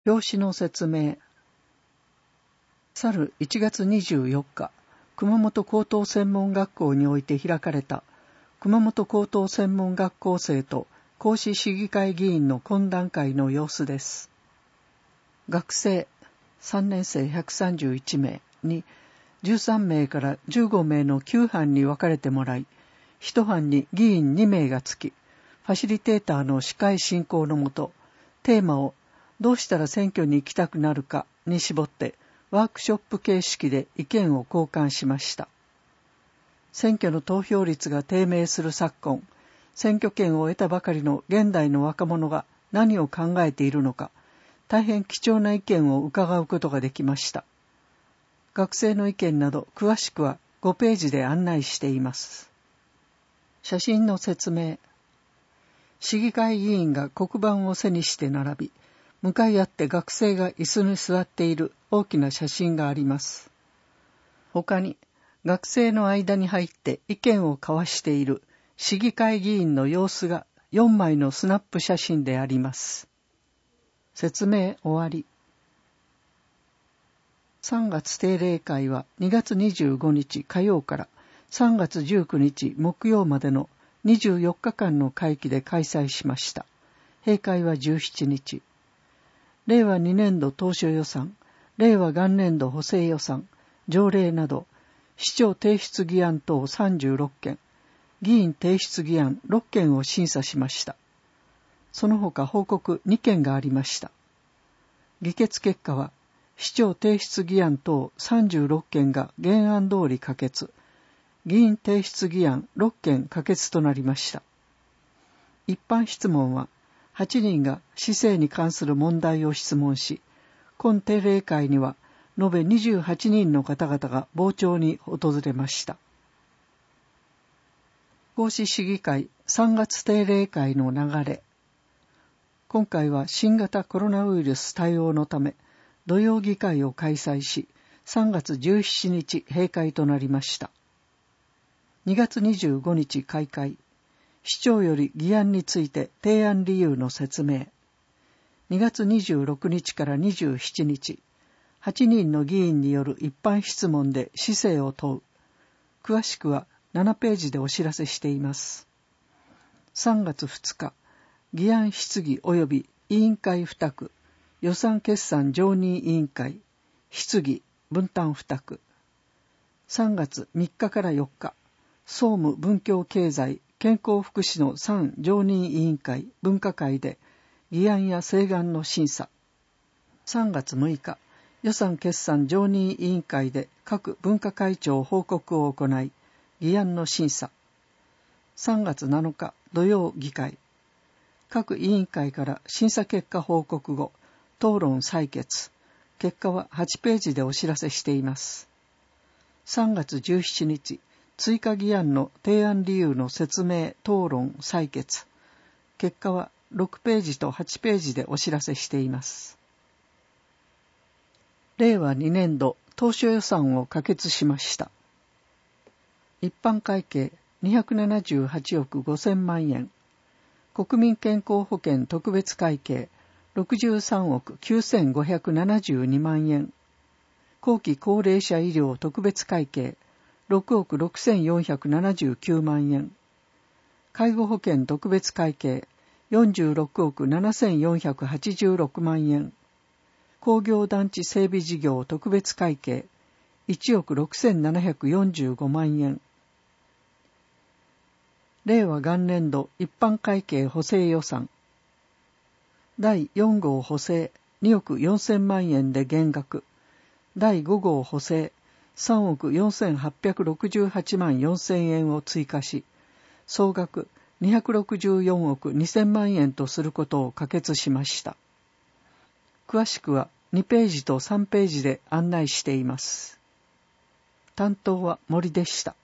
表紙の説明。去る1月24日、熊本高等専門学校において開かれた熊本高等専門学校生と講師市議会議員の懇談会の様子です。学生3年生131名に13名から15名の9班に分かれてもらい、1班に議員2名がつき、ファシリテーターの司会進行のもと、テーマをどうしたら選挙に行きたくなるかに絞ってワークショップ形式で意見を交換しました。選挙の投票率が低迷する昨今、選挙権を得たばかりの現代の若者が何を考えているのか、大変貴重な意見を伺うことができました。学生の意見など詳しくは5ページで案内しています。写真の説明。市議会議員が黒板を背にして並び、向かい合って学生が椅子に座っている大きな写真があります。他に学生の間に入って意見を交わしている市議会議員の様子が4枚のスナップ写真であります。説明終わり。3月定例会は2月25日火曜から3月19日木曜までの24日間の会期で開催しました。閉会は17日。令和2年度当初予算、令和元年度補正予算、条例など、市長提出議案等36件、議員提出議案6件を審査しました。その他報告2件がありました。議決結果は、市長提出議案等36件が原案通り可決、議員提出議案6件可決となりました。一般質問は、8人が市政に関する問題を質問し、今定例会には延べ28人の方々が傍聴に訪れました。講師市議会3月定例会の流れ。今回は新型コロナウイルス対応のため、土曜議会を開催し、3月17日閉会となりました。2月25日開会。市長より議案について提案理由の説明。2月26日から27日、8人の議員による一般質問で市政を問う。詳しくは7ページでお知らせしています。3月2日、議案質疑及び委員会付託、予算決算常任委員会、質疑、分担付託。3月3日から4日、総務文教経済、健康福祉の3常任委員会分科会で議案や請願の審査。3月6日、予算決算常任委員会で各分科会長報告を行い、議案の審査。3月7日、土曜議会。各委員会から審査結果報告後、討論採決。結果は8ページでお知らせしています。3月17日、追加議案の提案理由の説明、討論、採決。結果は6ページと8ページでお知らせしています。令和2年度当初予算を可決しました。一般会計278億5000万円。国民健康保険特別会計63億9572万円。後期高齢者医療特別会計6億6479万円。介護保険特別会計46億7486万円。工業団地整備事業特別会計1億6745万円。令和元年度一般会計補正予算。第4号補正2億4000万円で減額。第5号補正3億4868万4000円を追加し、総額264億2000万円とすることを可決しました。詳しくは2ページと3ページで案内しています。担当は森でした。